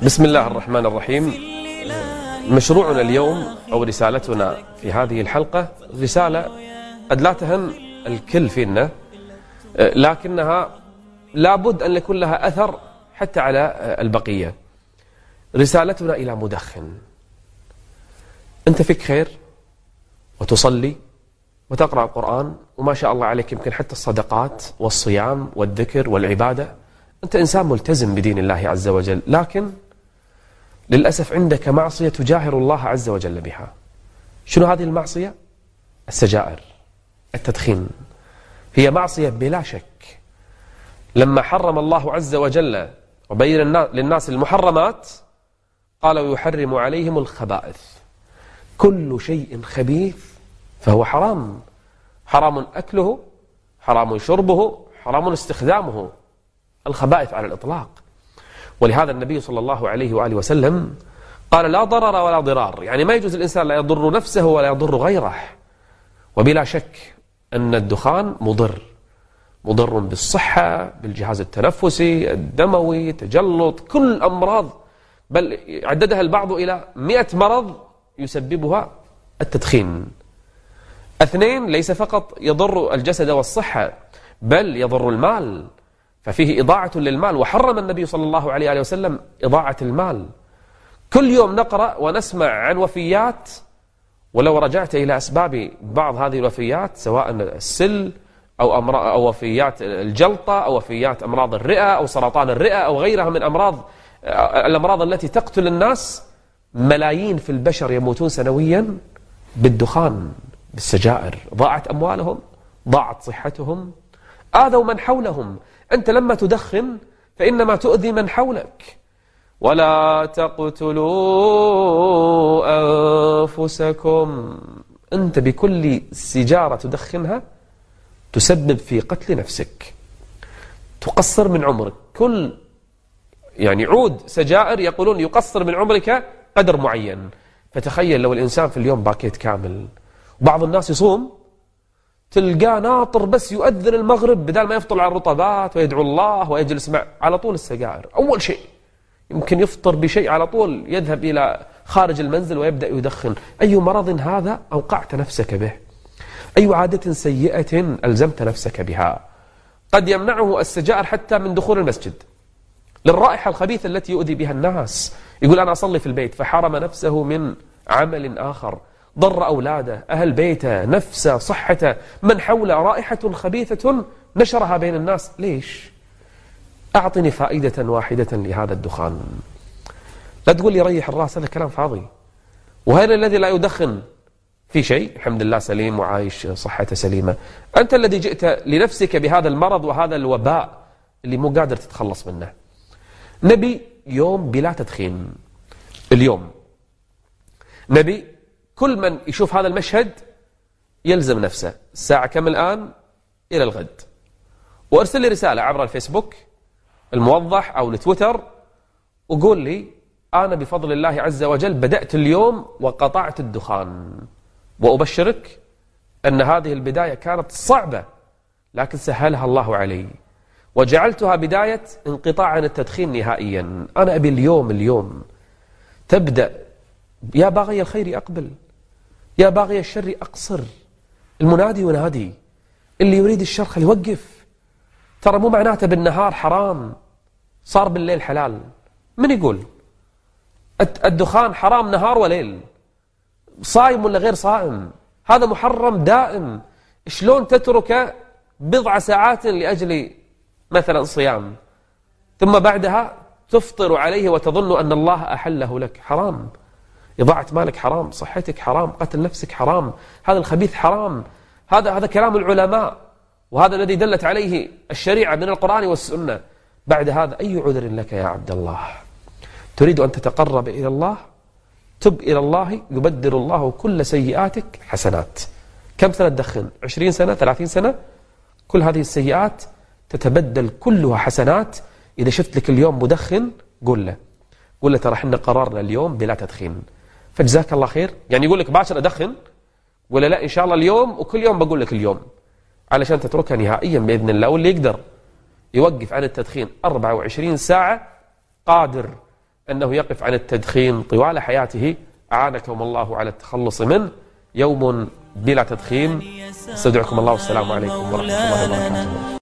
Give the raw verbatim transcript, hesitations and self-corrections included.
بسم الله الرحمن الرحيم. مشروعنا اليوم أو رسالتنا في هذه الحلقة رسالة قد لا تهم الكل فينا، لكنها لابد أن يكون لها أثر حتى على البقية. رسالتنا إلى مدخن: أنت فيك خير وتصلي وتقرأ القرآن وما شاء الله عليك، يمكن حتى الصدقات والصيام والذكر والعبادة، أنت إنسان ملتزم بدين الله عز وجل، لكن للأسف عندك معصية تجاهر الله عز وجل بها. شنو هذه المعصية؟ السجائر، التدخين. هي معصية بلا شك. لما حرم الله عز وجل وبين للناس المحرمات قال: ويحرم عليهم الخبائث. كل شيء خبيث فهو حرام، حرام أكله، حرام شربه، حرام استخدامه، الخبائث على الإطلاق. ولهذا النبي صلى الله عليه وآله وسلم قال: لا ضرر ولا ضرار، يعني ما يجوز الإنسان لا يضر نفسه ولا يضر غيره. وبلا شك أن الدخان مضر، مضر بالصحة، بالجهاز التنفسي، الدموي، تجلط، كل أمراض، بل عددها البعض إلى مئة مرض يسببها التدخين. اثنين، ليس فقط يضر الجسد والصحة، بل يضر المال، ففيه إضاعة للمال، وحرم النبي صلى الله عليه وسلم إضاعة المال. كل يوم نقرأ ونسمع عن وفيات، ولو رجعت إلى أسباب بعض هذه الوفيات، سواء السل أو, أمراض أو وفيات الجلطة أو وفيات أمراض الرئة أو سرطان الرئة أو غيرها من أمراض الأمراض التي تقتل الناس، ملايين في البشر يموتون سنويا بالدخان، بالسجائر. ضاعت أموالهم، ضاعت صحتهم، آذوا من حولهم. أنت لما تدخن فإنما تؤذي من حولك. ولا تقتلوا أنفسكم، أنت بكل سيجارة تدخنها تسبب في قتل نفسك، تقصر من عمرك. كل يعني عود سجائر يقولون يقصر من عمرك قدر معين. فتخيل لو الإنسان في اليوم باكيت كامل. بعض الناس يصوم تلقاه ناطر بس يؤذن المغرب، بدل ما يفطر على الرطبات ويدعو الله ويجلس مع على طول السجائر. أول شيء يمكن يفطر بشيء على طول يذهب إلى خارج المنزل ويبدأ يدخن. أي مرض هذا أوقعت نفسك به؟ أي عادة سيئة ألزمت نفسك بها؟ قد يمنعه السجائر حتى من دخول المسجد للرائحة الخبيثة التي يؤذي بها الناس. يقول: أنا أصلي في البيت، فحرم نفسه من عمل آخر، ضر أولاده، أهل بيته، نفسه، صحته، من حوله، رائحة خبيثة نشرها بين الناس. ليش؟ أعطني فائدة واحدة لهذا الدخان. لا تقول لي ريح الرأس، هذا كلام فاضي. وهذا الذي لا يدخن في شيء، الحمد لله سليم وعايش صحته سليمة. أنت الذي جئت لنفسك بهذا المرض وهذا الوباء اللي مو قادر تتخلص منه. نبي يوم بلا تدخين اليوم. نبي كل من يشوف هذا المشهد يلزم نفسه الساعة كم الآن إلى الغد، وارسل لي رسالة عبر الفيسبوك الموضح أو لتويتر، وقول لي: أنا بفضل الله عز وجل بدأت اليوم وقطعت الدخان، وأبشرك أن هذه البداية كانت صعبة، لكن سهلها الله علي، وجعلتها بداية انقطاع عن التدخين نهائيا. أنا أبي اليوم اليوم تبدأ. يا باغي الخير أقبل، يا باغي الشر أقصر. المنادي ينادي، اللي يريد الشر خليه يوقف. ترى مو معناته بالنهار حرام صار بالليل حلال. من يقول الدخان حرام نهار وليل؟ صائم ولا غير صائم؟ هذا محرم دائم. شلون تترك بضع ساعات لأجل مثلا صيام، ثم بعدها تفطر عليه وتظن أن الله أحله لك؟ حرام. إضاعة مالك حرام، صحتك حرام، قتل نفسك حرام، هذا الخبيث حرام. هذا هذا كلام العلماء، وهذا الذي دلت عليه الشريعة من القرآن والسنة. بعد هذا أي عذر لك يا عبد الله؟ تريد أن تتقرب إلى الله؟ تب إلى الله يبدل الله كل سيئاتك حسنات. كم سنة تدخن؟ عشرين سنة، ثلاثين سنة؟ كل هذه السيئات تتبدل كلها حسنات. إذا شفت لك اليوم مدخن قول له، قول له: ترى احنا قررنا اليوم بلا تدخين، فجزاك الله خير. يعني يقول لك باشر أدخن ولا لا؟ إن شاء الله اليوم، وكل يوم بقول لك اليوم، علشان تتركها نهائيا بإذن الله. واللي يقدر يوقف عن التدخين أربعة وعشرين ساعة قادر، أنه يقف عن التدخين طوال حياته أعانكم الله على التخلص منه. يوم بلا تدخين. استودعكم الله والسلام عليكم ورحمة الله وبركاته.